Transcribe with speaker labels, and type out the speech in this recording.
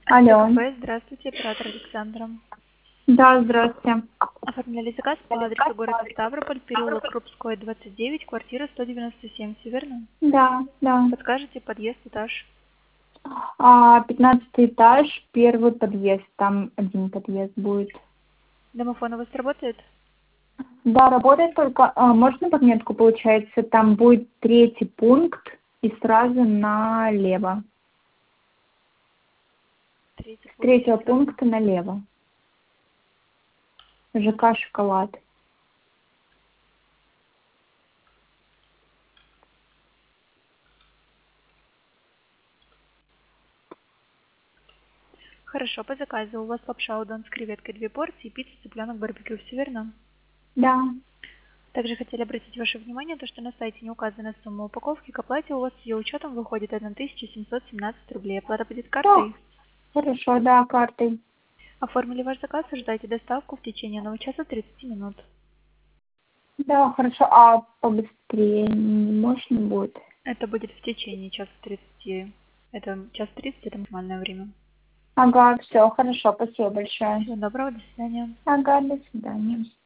Speaker 1: Алло.
Speaker 2: КП, здравствуйте, оператор Александра.
Speaker 1: Да, здравствуйте.
Speaker 2: Оформляли заказ по адресу город Ставрополь, переулок Крупской, 29, квартира 197, все верно?
Speaker 1: Да, да.
Speaker 2: Подскажете, подъезд, этаж?
Speaker 1: 15 этаж, первый подъезд. Там один подъезд будет.
Speaker 2: Домофон у вас работает?
Speaker 1: Да, работает только... можно подметку, получается? Там будет третий пункт и сразу налево.
Speaker 2: Третий
Speaker 1: С
Speaker 2: пункт.
Speaker 1: третьего пункта налево. ЖК «Шоколад».
Speaker 2: Хорошо, по заказу. У вас лапша удон с креветкой 2 порции, пицца, цыпленок, барбекю, все верно?
Speaker 1: Да.
Speaker 2: Также хотели обратить ваше внимание, то, что на сайте не указана сумма упаковки, к оплате у вас с ее учетом выходит 1717 рублей. Оплата будет картой?
Speaker 1: Хорошо, да, картой.
Speaker 2: Оформили ваш заказ, ожидайте доставку в течение 1 часа 30 минут.
Speaker 1: Да, хорошо. А побыстрее не можно будет?
Speaker 2: Это будет в течение часа 30. Это час 30, это максимальное время.
Speaker 1: Ага, все, хорошо, спасибо большое.
Speaker 2: Всего доброго, до свидания.
Speaker 1: Ага, до свидания.